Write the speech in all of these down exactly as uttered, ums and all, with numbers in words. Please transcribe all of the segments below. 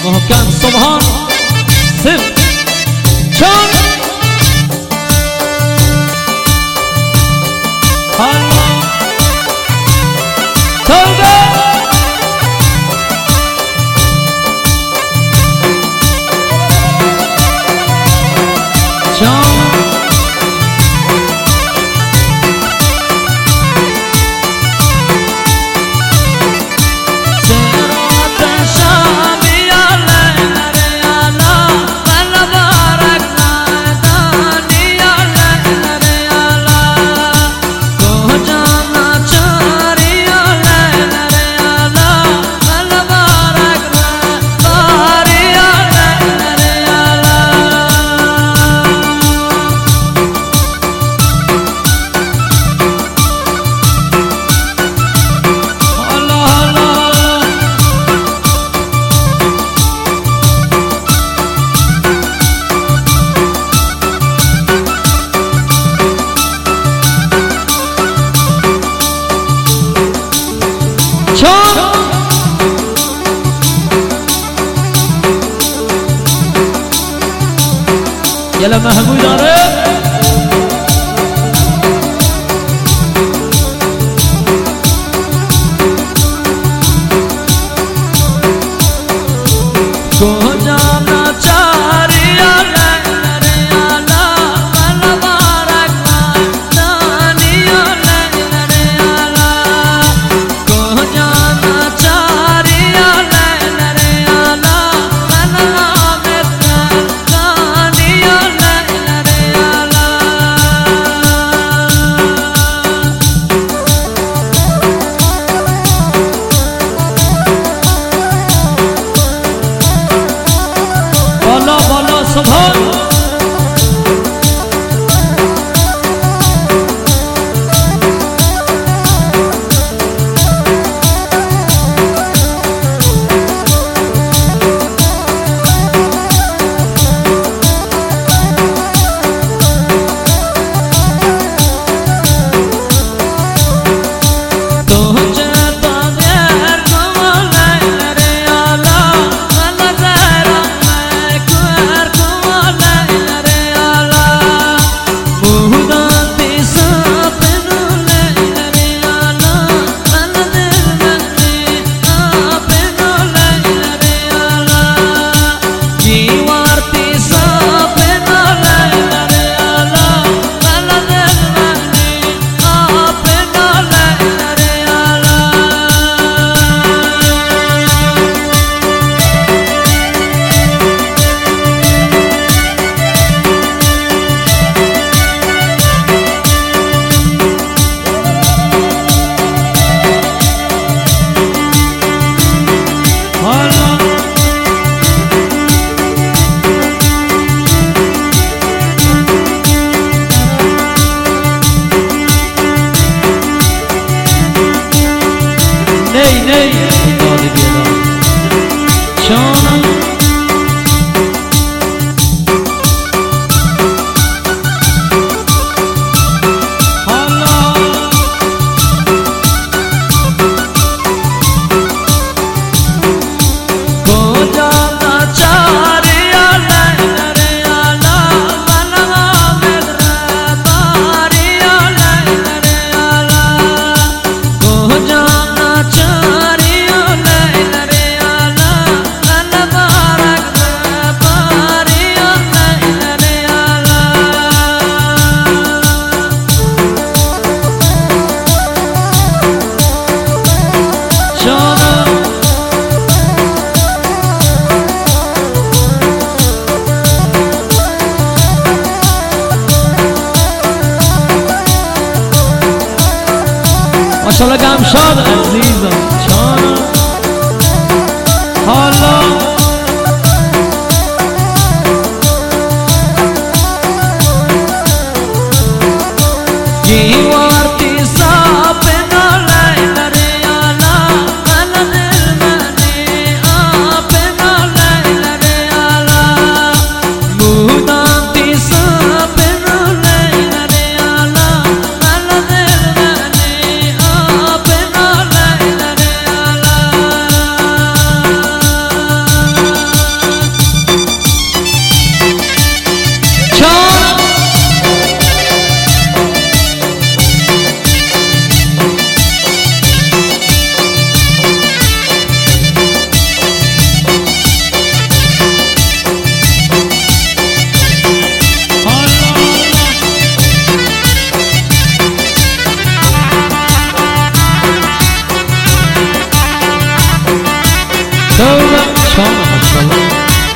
محکم سبحان صفر چون الله توبه چون يلا محمود عارف ماشاءالله گمشاد عزیزم جانم حالا چان ماشاءالله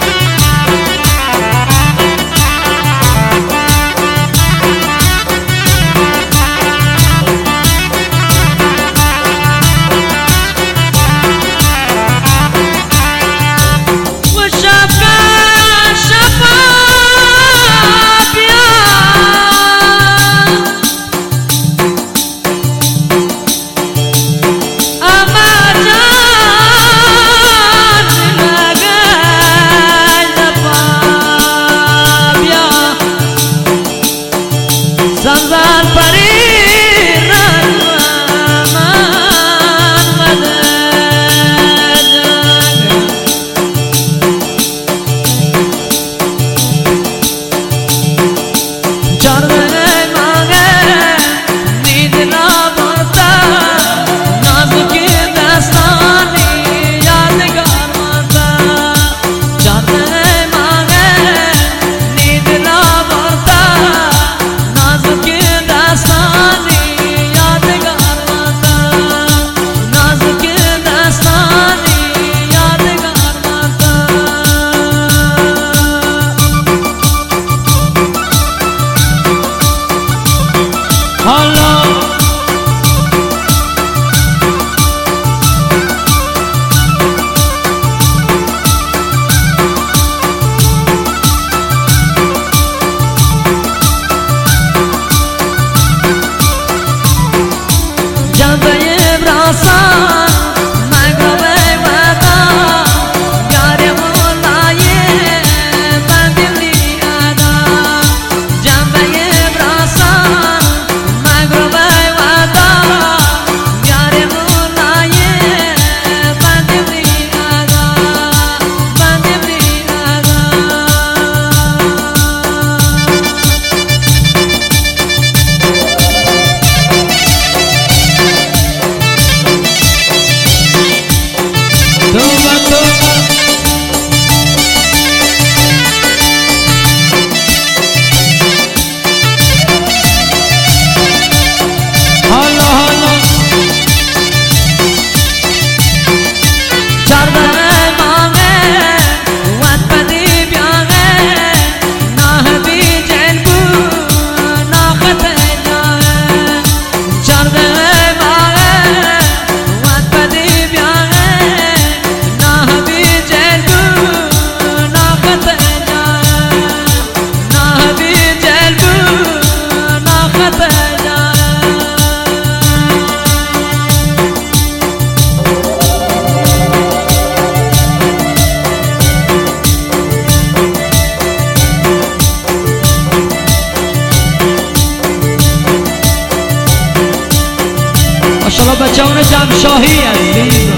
ماشاءالله بچه‌ون جمشاهی عزیز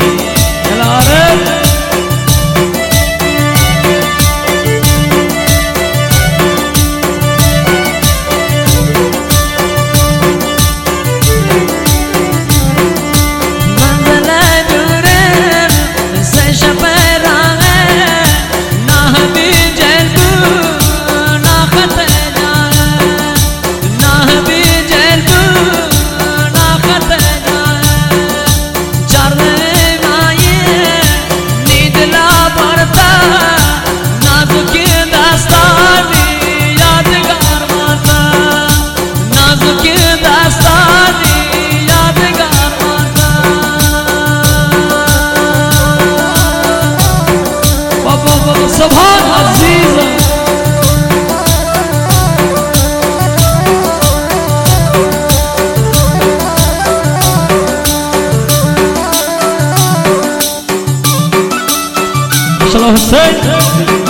دلاره سبحان عزیز ماشاءالله حسین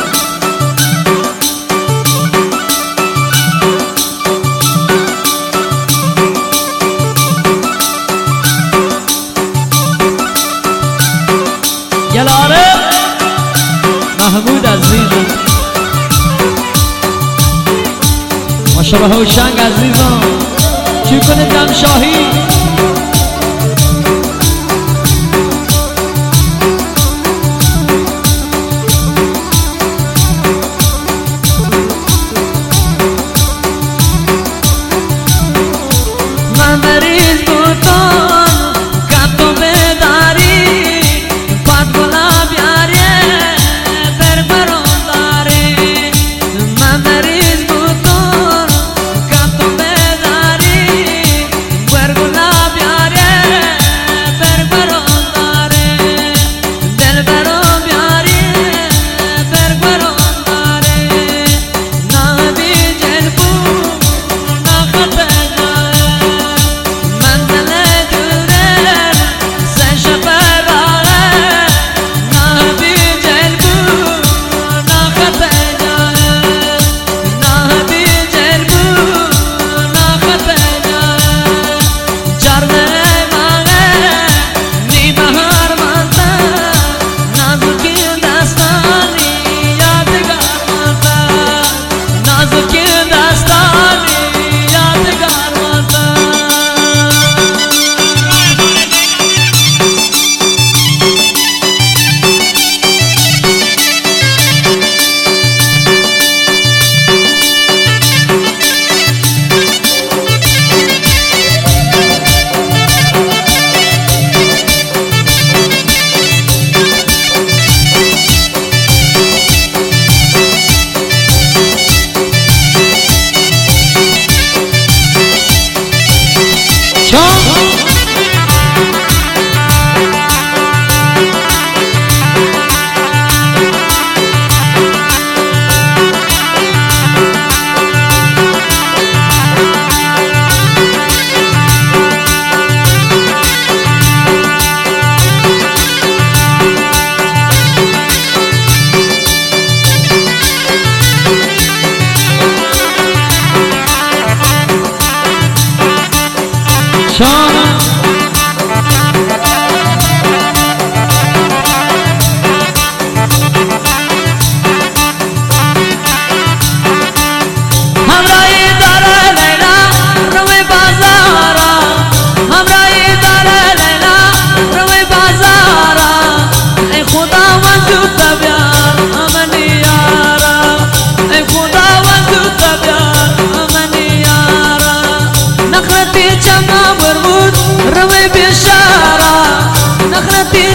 محمود عزیزم ماشاءالله هوشنگ عزیزم چی کنه جمشاهی من مریض بودم کم تو بداری پاد گلاب یاریه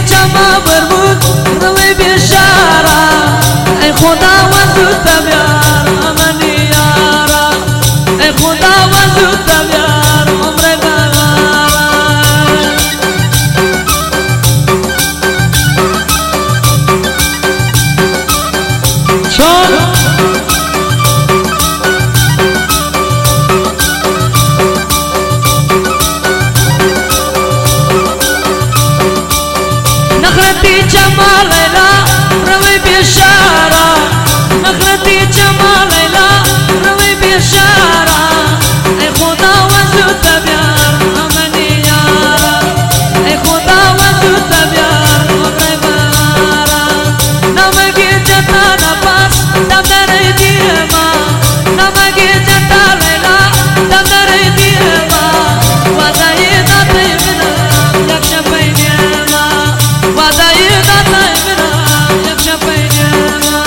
چما بربود روی بیشارا ای خدا و زود بیار امنی یارا ای خدا و زود بیار عمر بغارا چون نخرتی جمال لیلا روی بیشارا نخرتی جمال لیلا روی بیشارا ای خدا و زود بیار امنی یارا ای خدا و زود بیار عمر بغارا نمگی جتا نفس دفتر دیما نمگی جتا لیلا دفتر دیما وعده داتی منا یک شب نیما وعده داتی منا یک شب نیما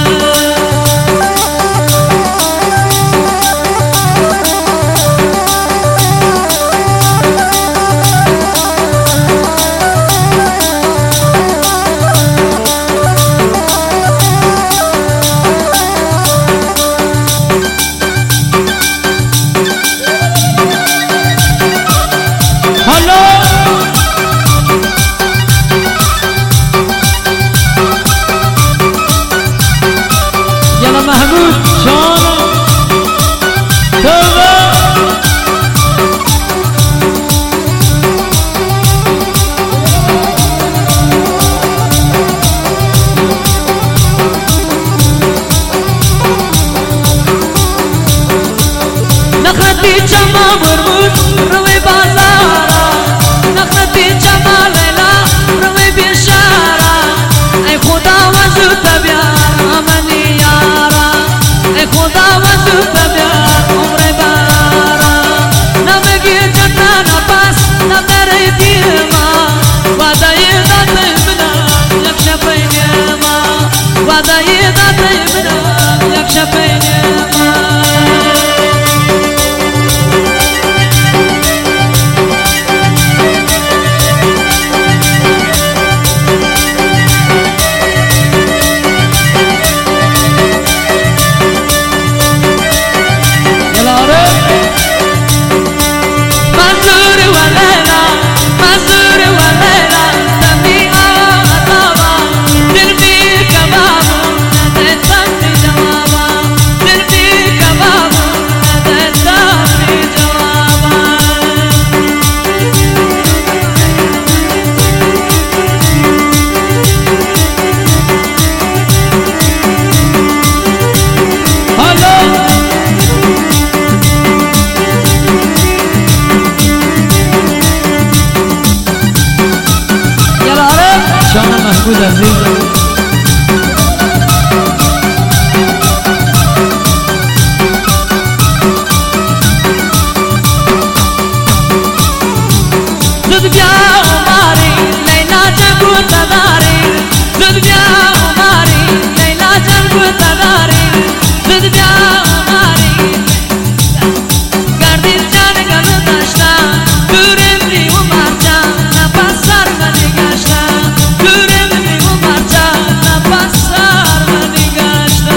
محمود جان توبه نخرتی چما مرمود روی بازارا نخرتی چما لیلا روی بیشارا ای خدا و زود بیار امنی یارا ای خدا و زود بیار عمر بغارا نمگی جتا نفس دفتر دیما وعده داتی منا یک شب نیما وعده داتی منا یک شب نیما جان محمود عزیز زود بیا عمری لیلا جنگو تداری زود بیا عمری لیلا جنگو تداری زود بیا عمری گردی جان گلو داشتا دورم دیو مرچا نفس سر منی گشتا دورم دیو مرچا نفس سر منی گشتا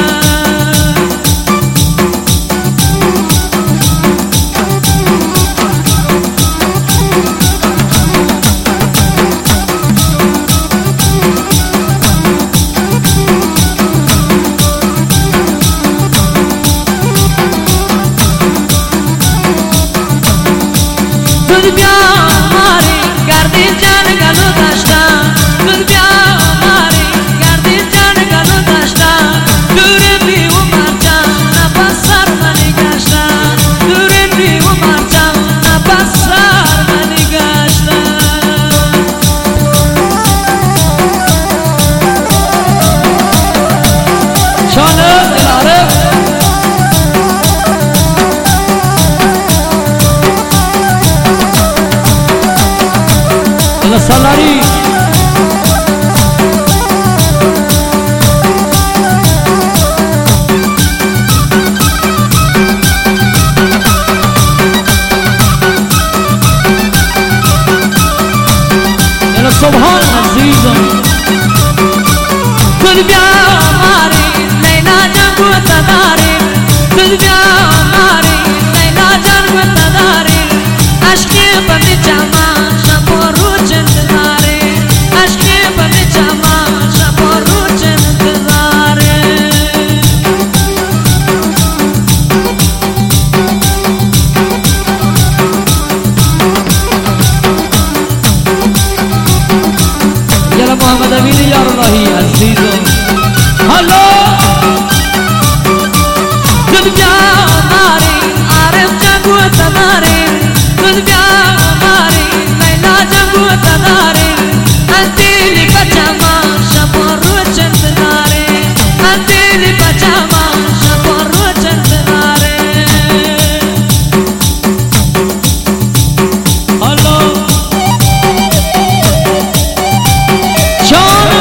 زود بیا عمری گردی جان گلو داشتا زود بیا عمری گردی جان گلو داشتا دورم دیو مرچا نفس سر منی گشتا دورم دیو مرچا نفس سر منی گشتا شانه دلاره سالاری زلبیا ماری لیلا جان گوتا داری زلبیا ماری لیلا جان گوتا داری عشقی بمی جما شبا رو چند داری عشقی بمی جما شبا رو چند داری یلا محمد امین یار اللهی عزیزم هلو زلبیا ماری عارف جان گوتا داری زلبیا ماری لیلا جان گوتا داری انتیلی پچاما شبا رو چند داری انتیلی پچاما شبا رو چند داری هلو جان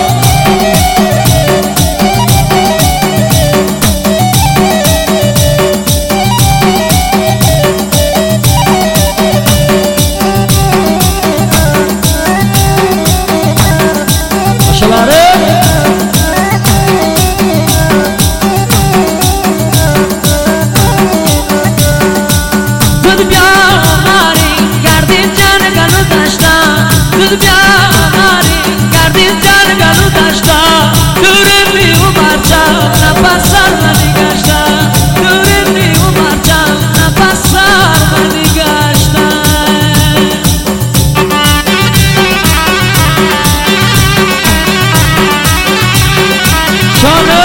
زلبیا ماری گردید جان گلو داشتا دوره بی و مرچا نپسر منی گشتا دوره بی و مرچا نپسر منی گشتا شانه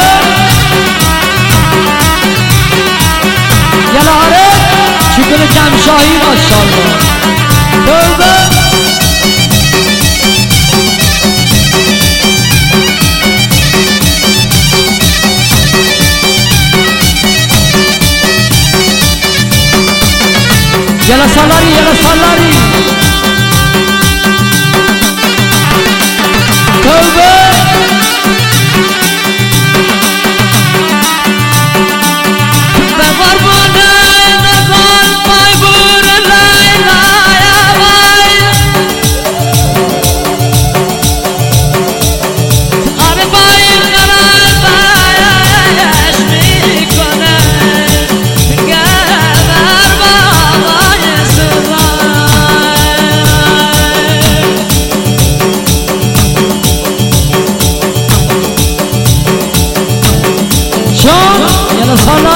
یلا آره شکر جمشاهی ماشاءالله دوزه yala salari yala salari tövbe ve var bu neyde kal pay bur layla ya vay abi bay karar bay eşmi kone geber baba John, yalla salari